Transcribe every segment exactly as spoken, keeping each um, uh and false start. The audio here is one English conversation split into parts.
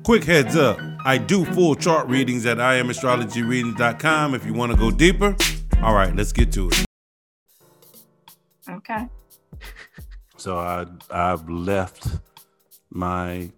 Quick heads up, I do full chart readings at I am astrology readings dot com if you want to go deeper. All right, let's get to it. Okay. So I, I've left my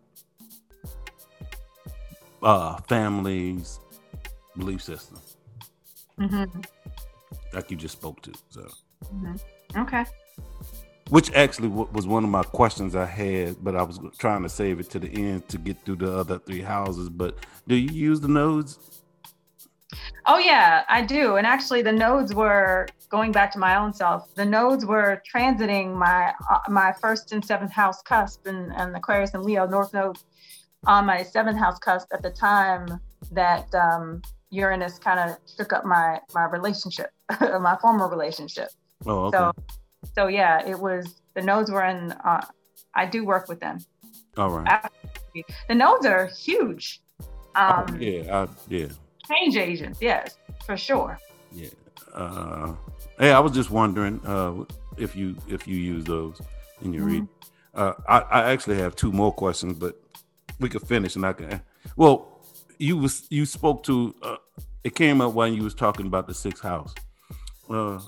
uh, family's belief system. Mm-hmm. Like you just spoke to. So. Mm-hmm. Okay. Which actually w- was one of my questions I had, but I was trying to save it to the end to get through the other three houses. But do you use the nodes? Oh yeah, I do. And actually the nodes were, going back to my own self, the nodes were transiting my uh, my first and seventh house cusp and, and Aquarius and Leo North Node on my seventh house cusp at the time that um, Uranus kind of shook up my, my relationship, my former relationship. Oh, okay. So, so yeah, it was, the nodes were in, uh, I do work with them. All right. The nodes are huge. Um, oh, yeah, I, yeah. Change agents, yes, for sure. Yeah. Uh, hey, I was just wondering uh, if you if you use those in your mm-hmm. read. Uh, I, I actually have two more questions, but we could finish and I can. Well, you was you spoke to. Uh, it came up when you was talking about the sixth house. Uh,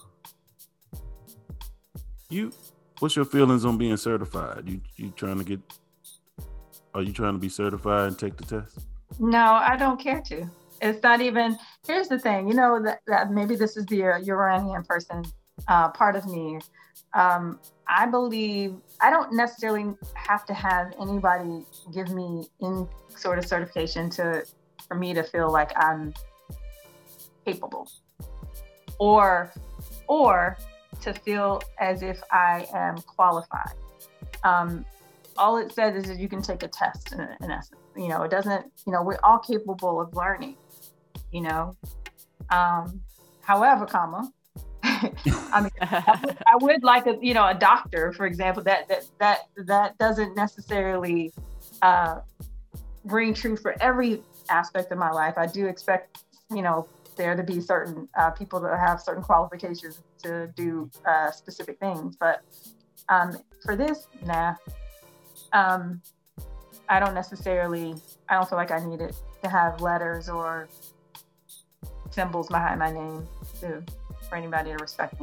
you, what's your feelings on being certified? You you trying to get? Are you trying to be certified and take the test? No, I don't care to. It's not even, here's the thing, you know, that, that maybe this is the uh, Uranian person uh, part of me. Um, I believe, I don't necessarily have to have anybody give me any sort of certification to, for me to feel like I'm capable or, or to feel as if I am qualified. Um, all it says is that you can take a test in, in essence. You know, it doesn't, you know, we're all capable of learning, you know. Um, however, comma, I mean, I would, I would like a, you know, a doctor, for example, that that that that doesn't necessarily uh, ring true for every aspect of my life. I do expect, you know, there to be certain uh, people that have certain qualifications to do uh, specific things. But um, for this, nah. Um, I don't necessarily, I don't feel like I need it to have letters or symbols behind my name to, for anybody to respect me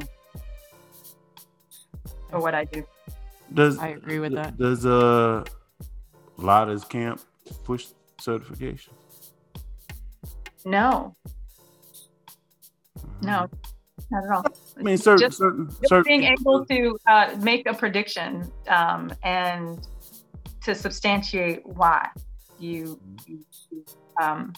for what I do. Does I agree with that. Does uh, Lotta's camp push certification? No. No, not at all. I mean, certain, just, certain, just certain being able to uh, make a prediction um, and to substantiate why you, you um,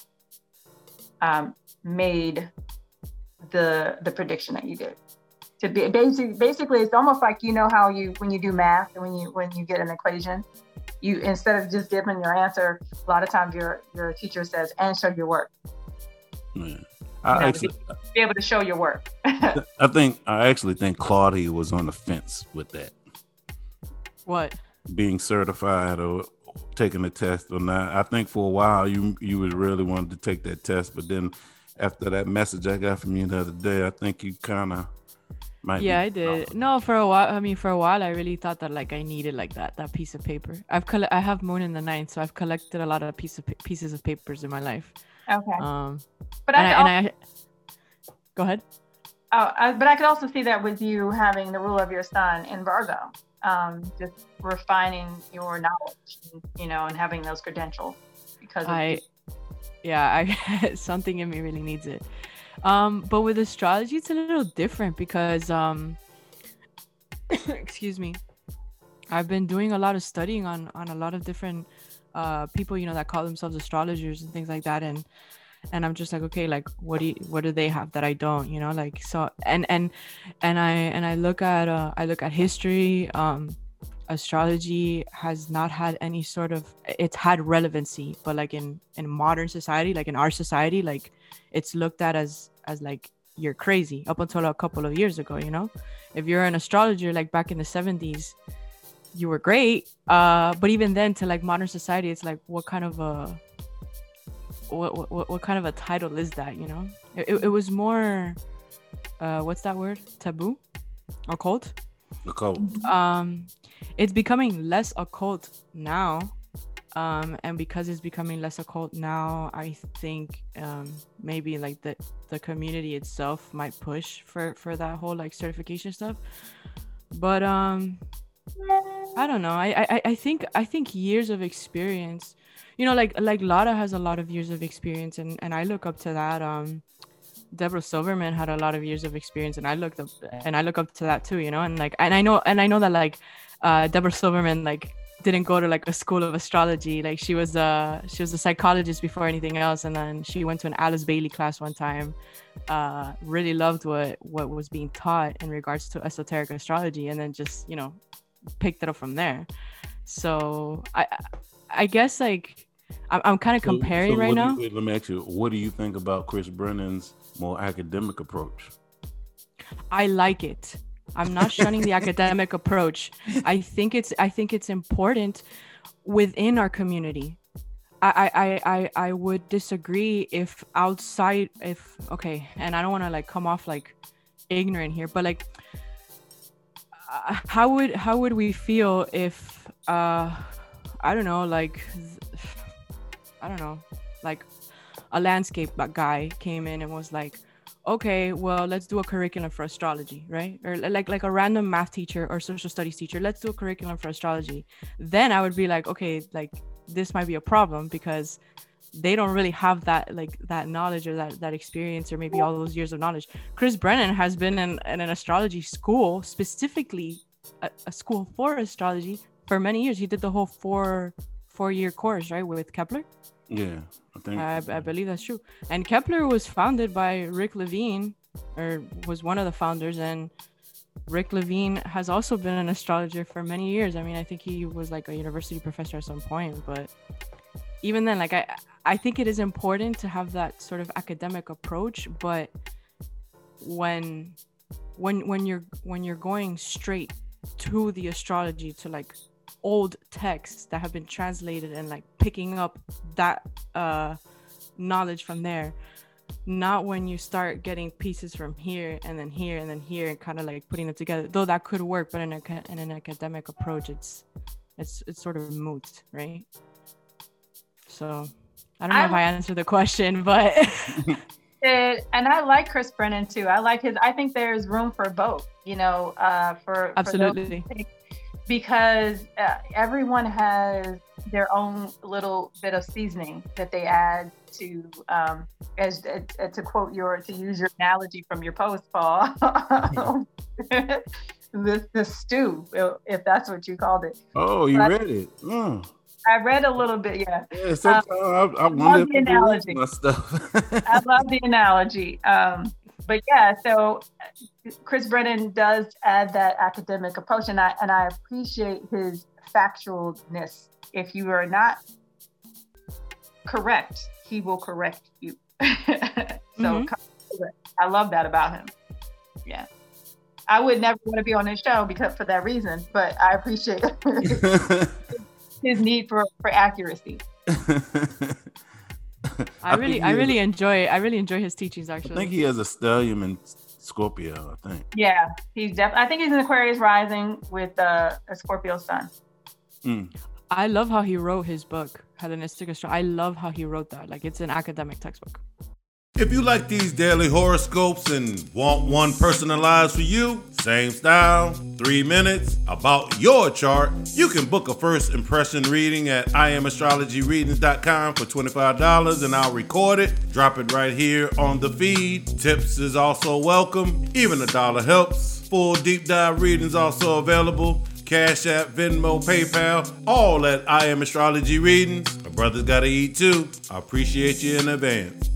um, made the the prediction that you did. To be basically, basically, it's almost like, you know how you when you do math and when you when you get an equation, you instead of just giving your answer, a lot of times your your teacher says, "And show your work." Yeah. I you know, actually be, be able to show your work. I think I actually think Claudia was on the fence with that. What? Being certified or taking the test or not. I think for a while you you was really wanted to take that test, but then after that message I got from you the other day, I think you kind of might. Yeah, be- I did. No, for a while. I mean, for a while, I really thought that like I needed like that that piece of paper. I've coll- I have Moon in the ninth, so I've collected a lot of piece of pa- pieces of papers in my life. Okay. Um, but and I, I, and I go ahead. Oh, I, but I could also see that with you having the rule of your sun in Virgo, um, just refining your knowledge, you know, and having those credentials. Because of I, yeah, I something in me really needs it. Um, but with astrology, it's a little different because, um, excuse me, I've been doing a lot of studying on on a lot of different uh people, you know, that call themselves astrologers and things like that, and. And I'm just like, okay, like what do you, what do they have that I don't, you know, like so and and and I and I look at uh, I look at history. Um, astrology has not had any sort of it's had relevancy, but like in in modern society, like in our society, like it's looked at as as like you're crazy up until a couple of years ago, you know. If you're an astrologer, like back in the seventies, you were great. Uh, but even then, to like modern society, it's like what kind of a What, what what kind of a title is that, you know? It, it was more uh what's that word, taboo, occult. Occult. Um it's becoming less occult now, Um, and because it's becoming less occult now, I think um, maybe like the the community itself might push for for that whole like certification stuff. But um, I don't know. I I I think I think years of experience. You know, like like Lara has a lot of years of experience, and and I look up to that. Um, Deborah Silverman had a lot of years of experience, and I looked up and I look up to that too. You know, and like and I know and I know that like uh, Deborah Silverman like. didn't go to like a school of astrology. Like she was a she was a psychologist before anything else, and then she went to an Alice Bailey class one time. Uh, really loved what what was being taught in regards to esoteric astrology, and then just you know picked it up from there. So I I guess like I'm I'm kind of comparing so, so right now. You, let me ask you, what do you think about Chris Brennan's more academic approach? I like it. I'm not shunning the academic approach. I think it's I think it's important within our community. I I I I would disagree if outside if okay, and I don't want to like come off like ignorant here, but like uh, how would how would we feel if uh I don't know like I don't know like a landscape guy came in and was like, okay, well, let's do a curriculum for astrology, right? Or like like a random math teacher or social studies teacher, let's do a curriculum for astrology. Then I would be like, okay, like this might be a problem because they don't really have that like that knowledge or that that experience or maybe all those years of knowledge. Chris Brennan has been in, in an astrology school, specifically a, a school for astrology for many years. He did the whole four four year course, right, with Kepler. Yeah, I think I, I believe that's true. And Kepler was founded by Rick Levine, or was one of the founders. And Rick Levine has also been an astrologer for many years. I mean, I think he was like a university professor at some point. But even then, like I, I think it is important to have that sort of academic approach. But when, when, when you're when you're going straight to the astrology, to like old texts that have been translated and like picking up that uh knowledge from there, not when you start getting pieces from here and then here and then here and kind of like putting them together, though that could work, but in, a, in an academic approach it's it's it's sort of moot, right? So I don't know I, if I answered the question, but it, and I like Chris Brennan too. I like his I think there's room for both, you know, uh for absolutely for because uh, everyone has their own little bit of seasoning that they add to, um, as uh, to quote your, to use your analogy from your post, Paul, the, the stew, if that's what you called it. Oh, you but read it. Oh. I read a little bit, yeah. Yeah, sometimes um, I, I love the analogy. My stuff. I love the analogy. Um, but yeah, so Chris Brennan does add that academic approach, and I and I appreciate his factualness. If you are not correct, he will correct you. so mm-hmm. I love that about him. Yeah. I would never want to be on this show because for that reason, but I appreciate his need for, for accuracy. I really, I, I really enjoy, I really enjoy his teachings. Actually, I think he has a stellium in Scorpio. I think. Yeah, he's definitely. I think he's an Aquarius rising with uh, a Scorpio sun. Mm. I love how he wrote his book, Hellenistic Astrology. I love how he wrote that. Like it's an academic textbook. If you like these daily horoscopes and want one personalized for you, same style, three minutes, about your chart, you can book a first impression reading at I am astrology readings dot com for twenty-five dollars and I'll record it, drop it right here on the feed. Tips is also welcome, even a dollar helps. Full deep dive readings also available. Cash App, Venmo, PayPal, all at I Am Astrology Readings. My brother's gotta eat too. I appreciate you in advance.